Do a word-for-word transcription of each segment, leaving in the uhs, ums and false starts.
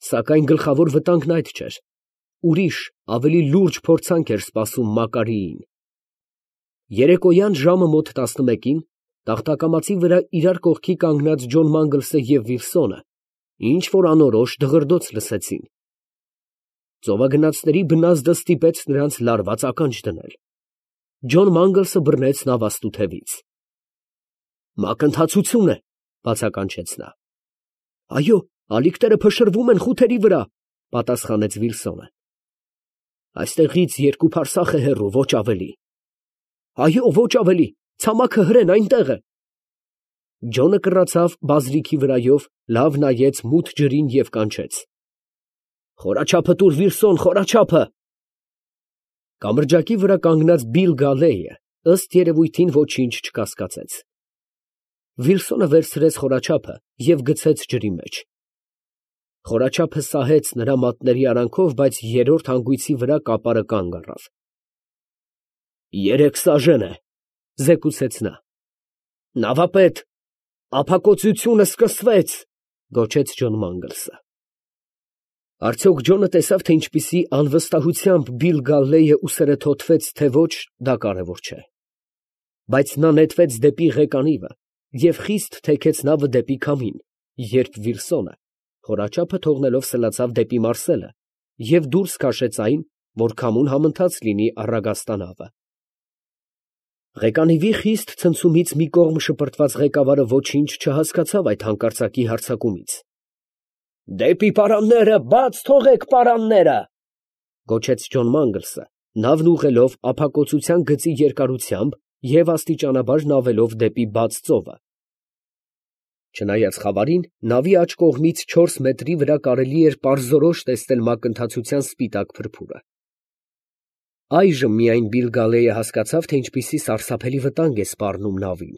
Սակայն գլխավոր վտանգն այդ չէր. ուրիշ, ավելի լուրջ փորձանք էր սպասում Մակարիին։ Երեկոյան ժամը մոտ տասնմեկին տախտակամածի վրա իրար կողքի կանգնած Ջոն Մանգլսը և Վիլսոնը ինչ֊որ անորոշ դղրդոց լսեցին։ Ծովագնացների բնազդը ստիպեց նրանց լարված ականջ դնել։ Ջոն Մանգլսը բռնեց նավաստու թևից։ «Մակընթացություն է», բացականչեց նա։ «Այո, ալիքները փշրվում են խութերի վրա», պատասխանեց Վիլսոնը։ «Այստեղից երկու փարսախ է հեռու, ոչ ավելի»։ «Այո, ոչ ավելի, ցամաքը հրեն այնտեղ է»։ Ջոնը կռացավ բազրիքի վրայով, լավ նայեց մութ ջրին և կանչեց. «Խորաչափը տուր, Վիլսոն, խորաչափը»։ Կամրջակի վրա կանգնած Բիլ Գալեյը ըստ երևույթին ոչինչ չկասկածեց։ Վիլսոնը վերցրեց խորաչափը և գցեց ջրի մեջ։ Խորաչափը սահեց նրա մատների արանքով, բայց երրորդ հանգույցի վրա կապարը կանգ առավ։ «Երեք սաժեն է», զեկուցեց նա։ «Նավապետ, ապակոծությունը սկսվեց», գոչեց Ջոն Մանգլսը։ Արդյոք Ջոնը տեսավ, թե ինչպիսի անվստահությամբ Բիլ Գալլեյը ուսերը թոթվեց, թե ոչ, դա կարևոր չէ։ Բայց նա նետվեց դեպի ղեկանիվը և խիստ թեքեց նավը դեպի քամին, երբ Վիլսոնը խորաչափը թողնելով սլացավ դեպի Մարսելը և դուրս քաշեց այն, որ քամուն համընթաց լինի առագաստանավը։ Ղեկանիվի խիստ ցնցումից մի կողմ շպրտված ղեկավարը ոչինչ չհասկացավ այդ հանկարծակի հարձակումից։ «Դեպի պարանները, բաց թողեք պարանները», գոչեց Ջոն Մանգլսը, նավն ուղղելով ապակոծության գծի երկարությամբ և աստիճանաբար նավելով դեպի բաց ծովը։ Չնայած խավարին, նավի աջ կողմից չորս մետրի վրա կարելի էր պարզորոշ տեսնել մակընթացության սպիտակ փրփուրը։ Այժմ միայն Բիլ Գալեյը հասկացավ, թե ինչպիսի սարսափելի վտանգ է սպառնում նավին։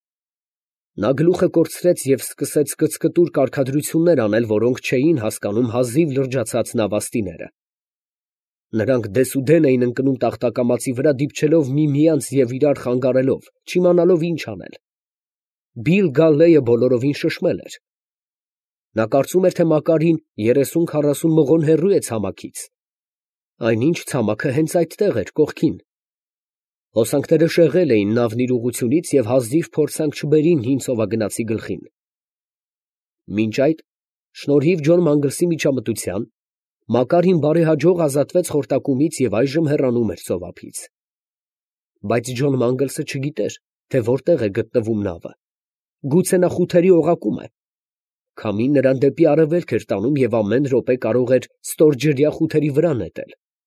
Նա գլուխը կորցրեց և սկսեց կծկտուր կարգադրություններ անել, որոնք չէին հասկանում հազիվ լրջացած նավաստիները։ Նրանք դեսուդեն էին ընկնում տախտակամածի վրա, դիպչելով միմյանց և իրար խանգարելով, չիմանալով ինչ անել։ Բիլ Գալլեյը բոլորովին շշմել էր։ Նա կարծում էր, թե Մակարին երեսուն֊քառասուն մղոն հեռու է ցամաքից, այնինչ ցամաքը հենց այդտեղ էր, կողքին։ Հոսանքները շեղել էին նավն իր ուղղությունից և հազիվ փորձանք չբերին հին ծովագնացի գլխին։ Մինչ այդ, շնորհիվ Ջոն Մանգլսի միջամտության, Մակարին բարեհաջող ազատվեց խորտակումից և այժմ հեռանում էր ծովափից։ Բայց Ջոն Մանգլսը չգիտեր, թե որտեղ է գտնվում նավը։ Գուցե նա խութերի օղակում է։ Քամին նրան դեպի արևելք էր տանում և ամեն րոպե կարող էր ստորջրյա խութերի վրա նետել։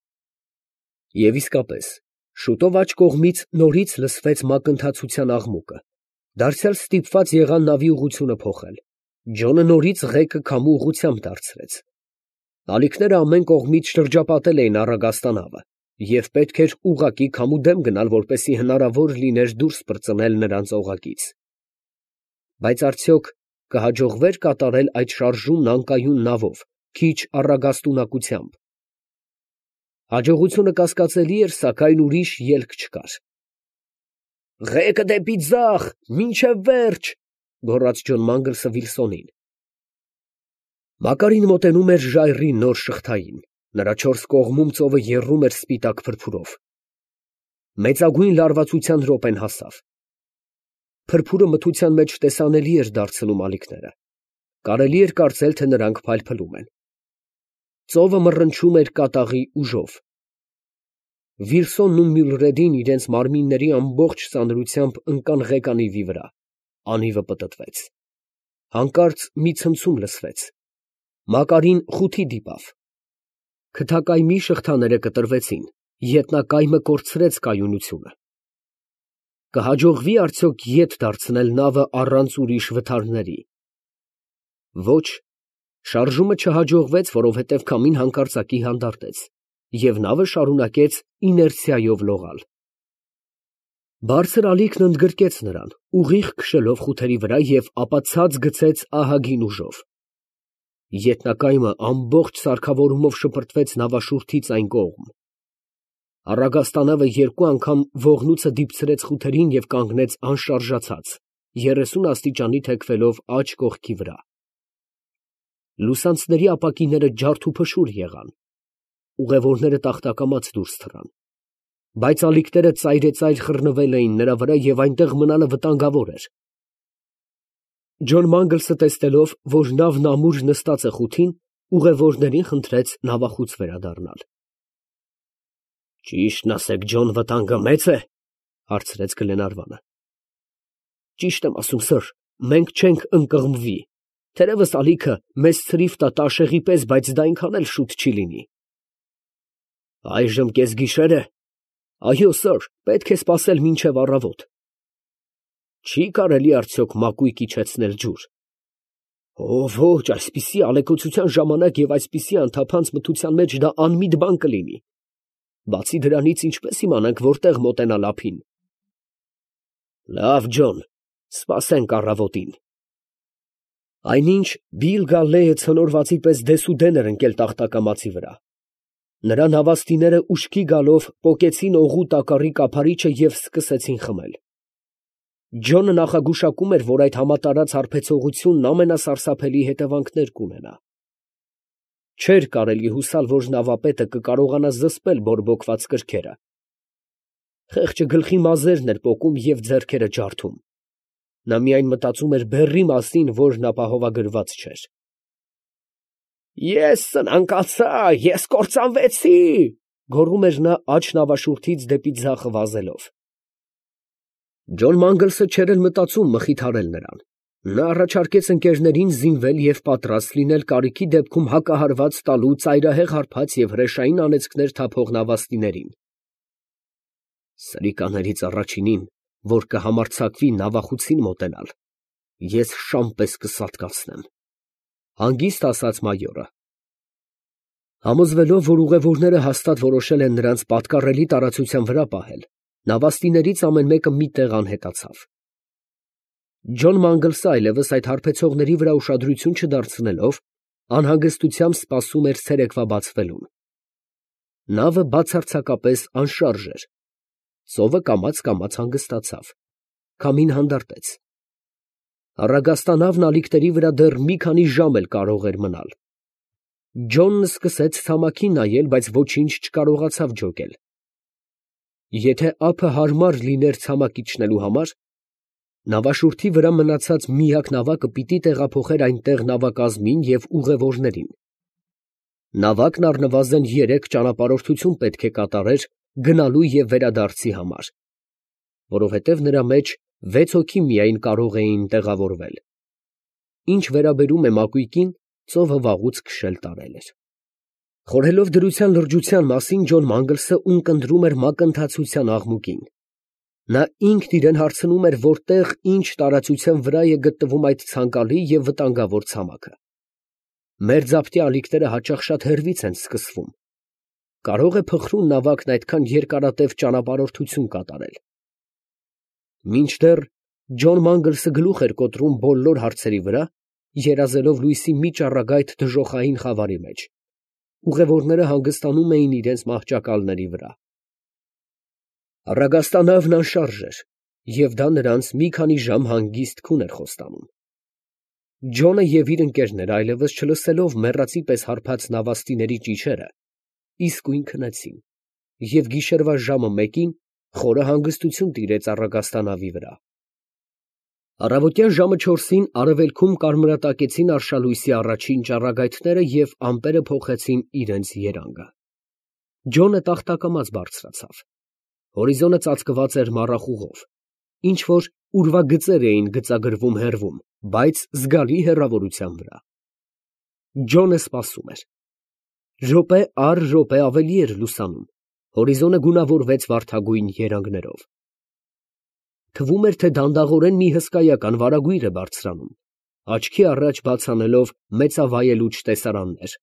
Եվ իսկապես, շուտով աջ կողմից նորից լսվեց մակընթացության աղմուկը, դարձյալ ստիպված եղան նավի ուղղությունը փոխել։ Ջոնը նորից ղեկը քամու ուղղությամբ դարձրեց։ Ալիքները ամեն կողմից շրջապատել էին առագաստանավը, և պետք էր ուղղակի քամու դեմ գնալ, որպեսզի հնարավոր լիներ դուրս պրծնել նրանց օղակից։ Բայց արդյոք կհաջողվե՞ր կատարել այդ շարժումն անկայուն նավով, քիչ առագաստունակությամբ։ Հաջողությունը կասկածելի էր, սակայն ուրիշ ելք չկար։ «Ղեկը դեպի ձախ, մինչև վերջ», գոռաց Ջոն Մանգլսը Վիլսոնին։ Մակարին մոտենում էր ժայռի նոր շղթային, նրա չորս կողմում ծովը եռում էր սպիտակ փրփուրով։ Մեծագույն լարվածության րոպեն հասավ։ Փրփուրը մթության մեջ տեսանելի էր դարձնում ալիքները։ Կարելի էր կարծել, թե նրանք փայլփլում են։ Ծովը մռնչում էր կատաղի ուժով։ Վիլսոնն ու Մյուլրեդին իրենց մարմինների ամբողջ ծանրությամբ ընկան ղեկանիվի վրա։ Անիվը պտտվեց։ Հանկարծ մի ցնցում լսվեց։ Մակարին խութի դիպավ։ Քթակայմի շղթաները կտրվեցին, ետնակայմը կորցրեց կայունությունը։ Կհաջողվի՞ արդյոք ետ դարձնել նավը առանց ուրիշ վթարների։ Ոչ, շարժումը չհաջողվեց, որովհետև քամին հանկարծակի հանդարտեց, և նավը շարունակեց իներցիայով լողալ։ Բարձր ալիքն ընդգրկեց նրան, ուղիղ քշելով խութերի վրա և ապա ցած գցեց ահագին ուժով։ Ետնակայմը ամբողջ սարքավորումով շպրտվեց նավաշուրթից այն կողմ։ Առագաստանավը երկու անգամ ողնուցը դիպցրեց խութերին և կանգնեց անշարժացած, երեսուն աստիճանի թեքվելով աջ կողքի վրա։ Լուսանցների ապակիները ջարդ ու փշուր եղան, ուղևորները տախտակամած դուրս թռան, բայց ալիքները ծայրեծայր խռնվել էին նրա վրա և այնտեղ մնալը վտանգավոր էր։ Ջոն Մանգլսը տեսնելով, որ նավն ամուր նստած է խութին, ուղևորներին խնդրեց նավախույց վերադառնալ։ Ճիշտն ասեք, Ջոն, վտանգը մե՞ծ է, հարցրեց Գլենարվանը։ Ճիշտ եմ ասում, սըր, մենք չենք ընկղմվի, թերևս ալիքը մեզ ցրիվ տա տաշեղի պես, բայց դա այնքան էլ շուտ չի լինի։ Այժմ կեսգիշեր է։ Այո, սըր, պետք է սպասել մինչև առավոտ։ Չի կարելի արդյոք մակույկը իջեցնել ջուր։ Օ, ոչ, այսպիսի ալեկոծության ժամանակ և այսպիսի անթափանց մթության մեջ դա անմիտ բան կլինի։ Բացի դրանից, ինչպես իմանանք, որտեղ մոտենալ ափին։ Լավ, Ջոն, սպասենք առավոտին։ Այնինչ Բիլ Գալլեյը ցնորվածի պես դեսուդեն էր ընկել տախտակամածի վրա։ Նրա նավաստիները ուշքի գալով պոկեցին օղու տակառի կափարիչը և սկսեցին խմել։ Ջոնը նախագուշակում էր, որ այդ համատարած հարբեցողությունն ամենասարսափելի հետևանքներ կունենա։ Չէր կարելի հուսալ, որ նավապետը կկարողանա զսպել բորբոքված կրքերը։ Խեղճը գլխի մազերն էր պոկում և ձեռքերը ջարդում։ Նա միայն մտածում էր բեռի մասին, որն ապահովագրված չէր։ Ես սնանկացա, ես կործանվեցի, գոռում էր նա աջ նավաշուրթից դեպի ձախը վազելով։ Ջոն Մանգլսը չէր էլ մտածում մխիթարել նրան։ Նա առաջարկեց ընկերներին զինվել և պատրաստ լինել կարիքի դեպքում հակահարված տալու ծայրահեղ հարբած և հրեշային անեծքներ թափող նավաստիներին։ Սրիկաներից առաջինին, որ կհամարձակվի նավախուցին մոտենալ, ես շան պես կսատկացնեմ, հանգիստ ասաց մայորը։ Համոզվելով, որ ուղևորները հաստատ որոշել են նրանց պատկառելի տարածության վրա պահել, նավաստիներից ամեն մեկը մի տեղ անհետացավ։ Ջոն Մանգլսը այլևս այդ հարբեցողների վրա ուշադրություն չդարձնելով, անհանգստությամբ սպասում էր ցերեկվա բացվելուն։ Նավը բացարձակապես անշարժ էր։ Ծովը կամաց֊կամաց հանգստացավ, քամին հանդարտեց։ Առագաստանավն ալիքների վրա դեռ մի քանի ժամ էլ կարող էր մնալ։ Ջոնն սկսեց ցամաքին նայել, բայց ոչինչ չկարողացավ ջոկել։ Եթե ափը հարմար լիներ ցամաք իջնելու համար, նավաշուրթի վրա մնացած միակ նավակը պիտի տեղափոխեր այնտեղ նավակազմին և ուղևորներին։ Նավակն առնվազն երեք ճանապարհորդություն պետք է կատարեր գնալու և վերադարձի համար, որովհետև նրա մեջ վեց հոգի միայն կարող էին տեղավորվել։ Ինչ վերաբերում է մակույկին, ծովը վաղուց քշել տարել էր։ Խորհելով դրության լրջության մասին, Ջոն Մանգլսը ունկնդրում էր մակընթացության աղմուկին։ Նա ինքն իրեն հարցնում էր, որտեղ ինչ տարածության վրա է գտնվում այդ ցանկալի և վտանգավոր ցամաքը։ Մերձափտյա ալիքները հաճախ շատ հեռվից են սկսվում։ Կարող է փխրուն նավակն այդքան երկարատև ճանապարհորդություն կատարել։ Մինչդեռ Ջոն Մանգլսը գլուխ էր կոտրում բոլոր հարցերի վրա, երազելով լույսի մի ճառագայթ դժոխային խավարի մեջ, ուղևորները հանգստանում էին իրենց մահճակալների վրա։ Առագաստանավն անշարժ էր, և դա նրանց մի քանի ժամ հանգիստ քուն էր խոստանում։ Ջոնը և իր ընկերները, այլևս չլսելով մեռածի պես հարբած նավաստիների ճիչերը, իսկույն քնեցին, և գիշերվա ժամը մեկին խորը հանգստություն տիրեց առագաստանավի վրա։ Առավոտյան ժամը չորսին արևելքում կարմրատակեցին արշալույսի առաջին ճառագայթները և ամպերը փոխեցին իրենց երանգը։ Ջոնը տախտակամած բարձրացավ։ Հորիզոնը ծածկված էր մառախուղով, ինչ֊որ ուրվագծեր էին գծագրվում հեռվում, բայց զգալի հեռավորության վրա։ Ջոնը սպասում էր։ Րոպե առ րոպե ավելի էր լուսանում, հորիզոնը գունավորվեց վարդագույն երանգներով։ Թվում էր, թե դանդաղորեն մի հսկայական վարագույր է բարձրանում, աչքի առաջ բաց անելով մեծավայելուչ տեսարաններ։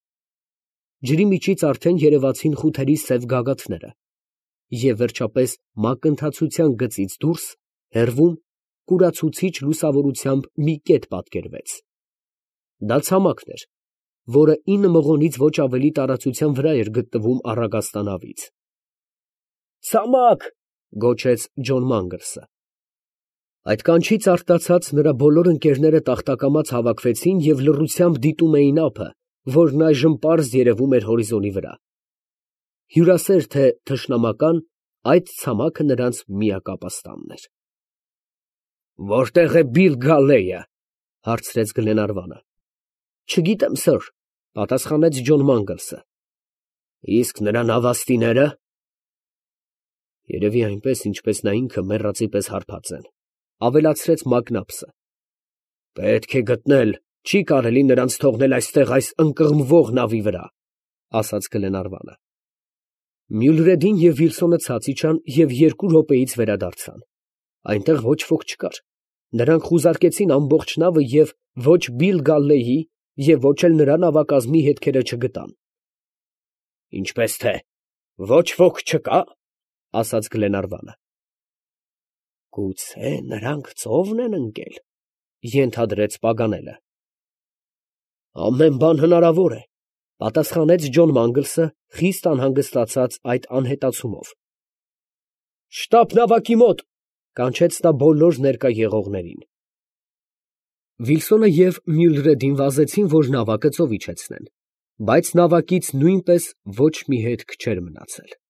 Ջրի միջից արդեն երևացին խութերի սև գագաթները, և վերջապես մակընթացության գծից դուրս, հեռվում, կուրացուցիչ լուսավորությամբ մի կետ պատկերվեց։ Դա ցամաքն էր, որը ինը մղոնից ոչ ավելի տարածության վրա էր գտնվում առագաստանավից։ «Ցամաք», գոչեց Ջոն Մանգլսը։ Այդ կանչից արտացած նրա բոլոր ընկերները տախտակամած հավաքվեցին և լռությամբ դիտում էին ափը, որն այժմ պարզ երևում էր հորիզոնի վրա. հյուրասեր թե թշնամական, այդ ցամաքը նրանց միակ ապաստանն էր։ «Որտե՞ղ է Բիլլ Գալլեյը, ֊ հարցրեց Գլենարվանը։ ֊ Չգիտեմ, սըր, ֊ պատասխանեց Ջոն Մանգլսը։ ֊ Իսկ նրա նավաստինե՞րը։ ֊ Երևի այնպես, ինչպես նա ինքը մեռածի պես հարբած են, ֊ ավելացրեց Մակնաբսը։ ֊ Պետք է գտնել, չի կարելի նրանց թողնել այստեղ այս ընկղմվող նավի վրա, ֊ ասաց Գլենարվանը։ Մյուլրեդին և Վիլսոնը ցած իջան և երկու րոպեից վերադարձան. այնտեղ ոչ ոք չկար. նրանք խուզարկեցին ամբողջ նավը և ոչ Բիլլ Գալլեյի և ոչ էլ նրա նավակազմի հետքերը չգտան։ ֊ Ինչպես թե ոչ ոք չկա, ֊ ասաց Գլենարվանը։ ֊ Գուցե նրանք ծովն են ընկել, ֊ ենթադրեց Պագանելը։ ֊ Ամեն բան հնարավոր է, ֊ պատասխանեց Ջոն Մանգլսը, խիստ անհանգստացած այդ անհետացումով։ ֊ Շտապ նավակի մոտ, ֊ կանչեց նա բոլոր ներկա եղողներին։ Վիլսոնը և Մյուլրեդին վազեցին, որ նավակը ծով իջեցնեն, բայց նավակից նույնպես ոչ մի հետք չէր մնացել։